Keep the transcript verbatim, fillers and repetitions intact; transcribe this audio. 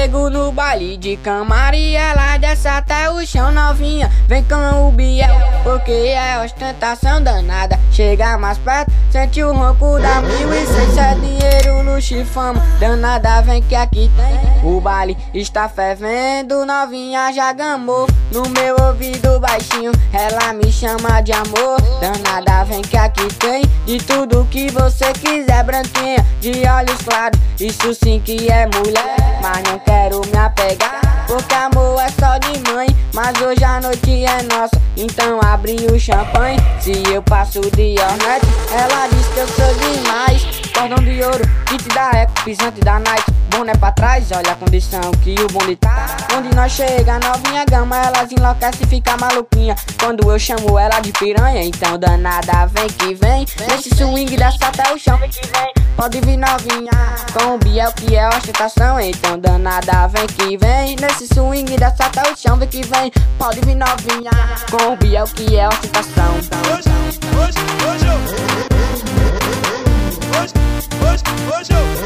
chego no baile de Camaria, ela desce até o chão novinha. Vem com o Biel, porque é ostentação danada. Chega mais perto, sente o ronco da mil e seis. É dinheiro, luxo e fama, danada vem que aqui tem. O baile está fervendo, novinha já gamou no meu ouvido baixinho, ela me chama de amor. Danada vem que aqui tem de tudo que você quiser, branquinha, de olhos claros, isso sim que é mulher. Mas não quero me apegar, porque amor é só de mãe. Mas hoje a noite é nossa, então abre o champanhe. Se eu passo de Hornet, ela diz que eu sou demais. Cordão de ouro, kit da Eco, pisante da Nike, boné pra trás, olha a condição que o bonde tá. Onde nós chega, novinha gama, elas enlouquece e fica maluquinha quando eu chamo ela de piranha. Então danada vem que vem, nesse swing desce até o chão, vem que vem. Pode vir novinha, com o Biel que é ostentação. Então danada vem que vem, nesse swing desce até o chão, vem que vem. Pode vir novinha, com o Biel que é ostentação. Hoje, hoje, hoje eu Hoje, hoje, hoje eu